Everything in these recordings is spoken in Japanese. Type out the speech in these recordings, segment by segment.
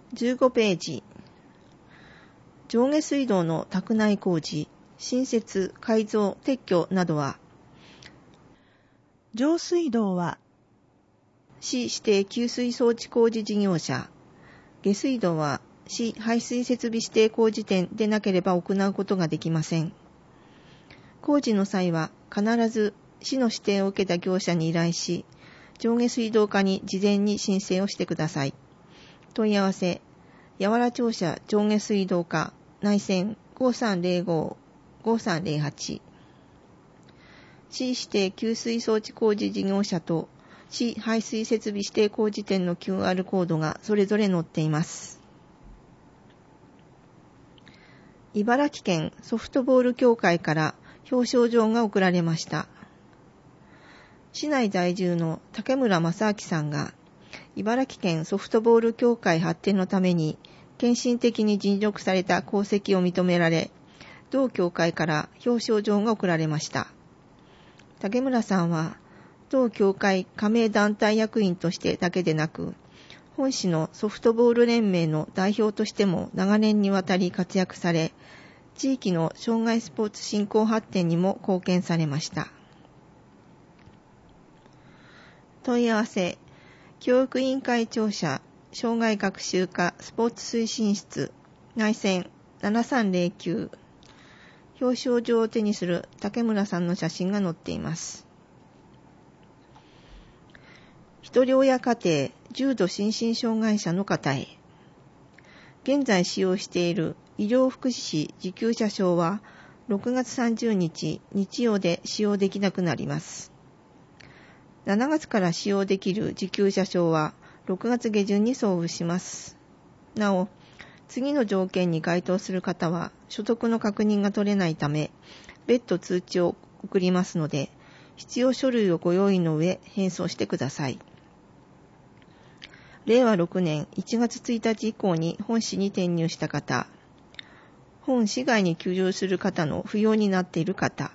15ページ。上下水道の宅内工事、新設、改造、撤去などは、 上水道は市指定給水装置工事事業者、下水道は市排水設備指定工事店でなければ行うことができません。工事の際は必ず市の指定を受けた業者に依頼し、上下水道課に事前に申請をしてください。問い合わせ、八原庁舎上下水道課内線 5305-5308 市指定給水装置工事事業者と市排水設備指定工事店の QR コードがそれぞれ載っています。茨城県ソフトボール協会から表彰状が贈られました。市内在住の竹村正明さんが茨城県ソフトボール協会発展のために献身的に尽力された功績を認められ、同協会から表彰状が贈られました。竹村さんは同協会加盟団体役員としてだけでなく、本市のソフトボール連盟の代表としても長年にわたり活躍され、地域の障害スポーツ振興発展にも貢献されました。問い合わせ、教育委員会庁舎障害学習課スポーツ推進室内線7309。表彰状を手にする竹村さんの写真が載っています。一人親家庭重度心身障害者の方へ。現在使用している医療福祉士受給者証は6月30日日曜で使用できなくなります。7月から使用できる受給者証は6月下旬に送付します。なお、次の条件に該当する方は所得の確認が取れないため、別途通知を送りますので、必要書類をご用意の上、返送してください。令和6年1月1日以降に本市に転入した方、本市外に居住する方の不要になっている方、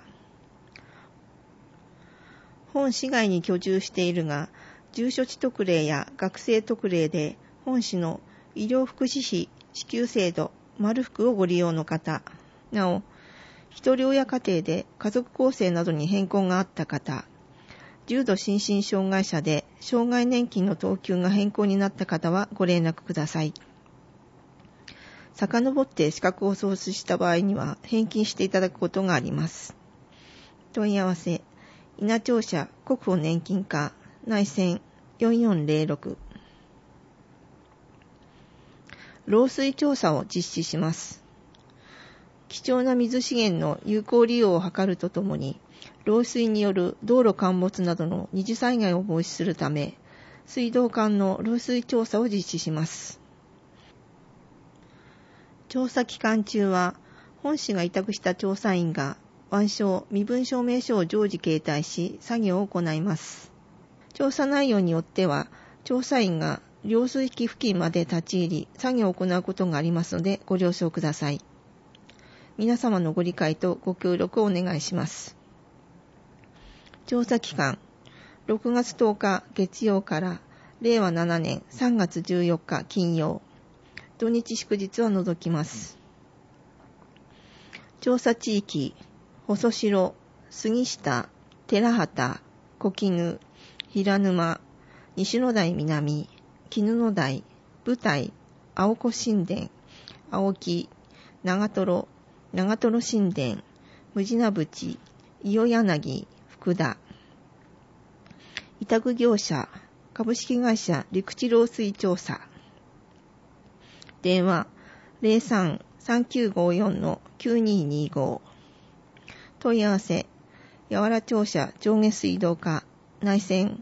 本市外に居住しているが、住所地特例や学生特例で本市の医療福祉費支給制度マル福をご利用の方、なお、一人親家庭で家族構成などに変更があった方、重度心身障害者で障害年金の等級が変更になった方はご連絡ください。遡って資格を喪失した場合には返金していただくことがあります。問い合わせ、稲庁舎国保年金課内線4406。漏水調査を実施します。貴重な水資源の有効利用を図るとともに、漏水による道路陥没などの二次災害を防止するため、水道管の漏水調査を実施します。調査期間中は、本市が委託した調査員が腕章、身分証明書を常時携帯し、作業を行います。調査内容によっては、調査員が漏水器付近まで立ち入り、作業を行うことがありますので、ご了承ください。皆様のご理解とご協力をお願いします。調査期間、6月10日月曜から令和7年3月14日金曜、土日祝日は除きます。調査地域、細城、杉下、寺畑、小絹、平沼、西野台南、絹野台、舞台、青子神殿、青木、長瀞、長瀞神殿、無地名淵、伊予柳、福田。委託業者、株式会社陸地漏水調査。電話、03-3954-9225。問い合わせ、八原庁舎上下水道課内線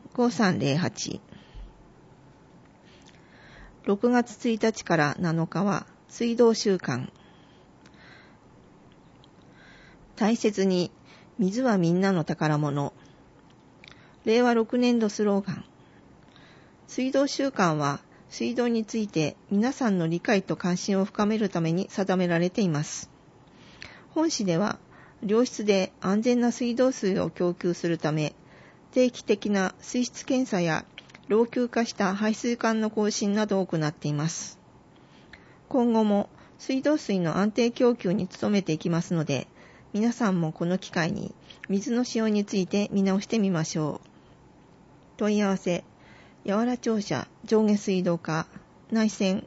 5308。6月1日から7日は水道週間。大切に、水はみんなの宝物。令和6年度スローガン。水道週間は、水道について皆さんの理解と関心を深めるために定められています。本市では、良質で安全な水道水を供給するため、定期的な水質検査や老朽化した排水管の更新などを行っています。 今後も水道水の安定供給に努めていきますので、皆さんもこの機会に水の使用について見直してみましょう。問い合わせ、八原庁舎上下水道課内線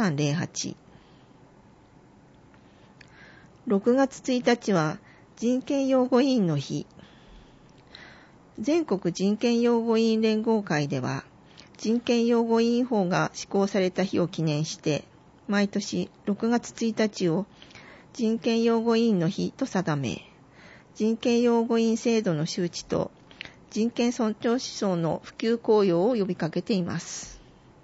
5308。6月1日は人権擁護委員の日。全国人権擁護委員連合会では、人権擁護委員法が施行された日を記念して、毎年6月1日を人権擁護委員の日と定め、人権擁護委員制度の周知と人権尊重思想の普及効用を呼びかけています。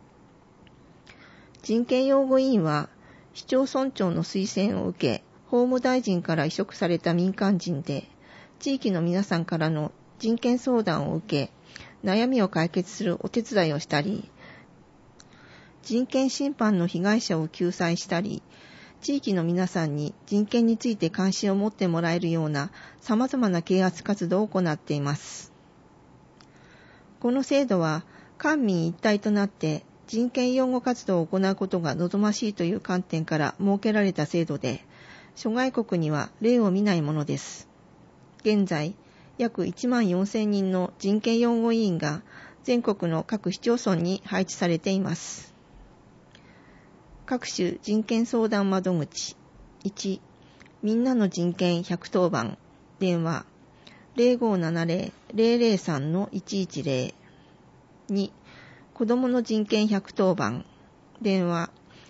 人権擁護委員は、市町村長の推薦を受け、法務大臣から委嘱された民間人で、地域の皆さんからの人権相談を受け、悩みを解決するお手伝いをしたり、人権侵犯の被害者を救済したり、地域の皆さんに人権について関心を持ってもらえるような様々な啓発活動を行っています。この制度は官民一体となって人権擁護活動を行うことが望ましいという観点から設けられた制度で、諸外国には例を見ないものです。現在、約14,000人の人権擁護委員が全国の各市町村に配置されています。各種人権相談窓口。1、みんなの人権110番、電話 0570-003-110。2、子どもの人権110番、電話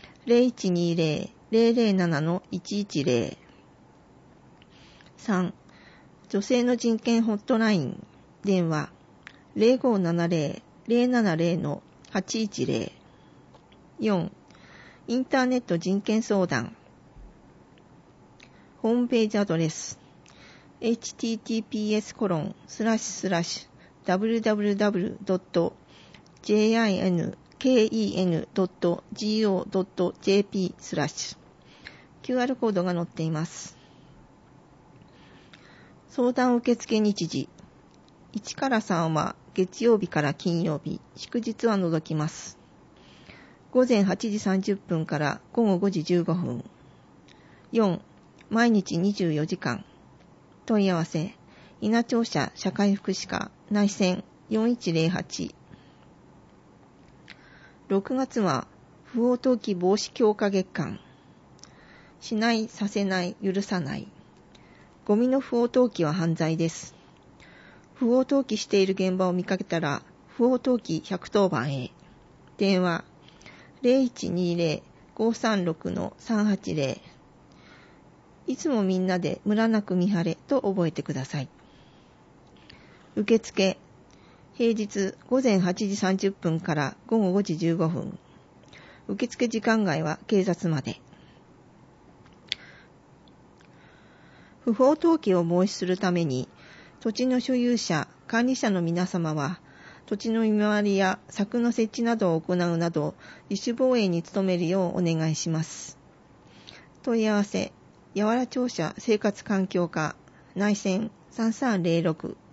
0120-007-110。3、女性の人権ホットライン、電話 0570-070-810。4、インターネット人権相談。ホームページアドレス https://www.jinken.go.jp/ QR コードが載っています。相談受付日時。1から3は月曜日から金曜日、祝日は除きます。午前8時30分から午後5時15分。4、毎日24時間。問い合わせ、稲町社社会福祉課内線4108。6月は不法投棄防止強化月間。しない、させない、許さない。ゴミの不法投棄は犯罪です。不法投棄している現場を見かけたら、不法投棄110番へ。電話0120-536-380。いつもみんなでムラなく見晴れと覚えてください。受付、平日午前8時30分から午後5時15分。受付時間外は警察まで。不法投棄を防止するために、土地の所有者、管理者の皆様は、土地の見回りや柵の設置などを行うなど、自主防衛に努めるようお願いします。問い合わせ、八原庁舎生活環境課、内線3306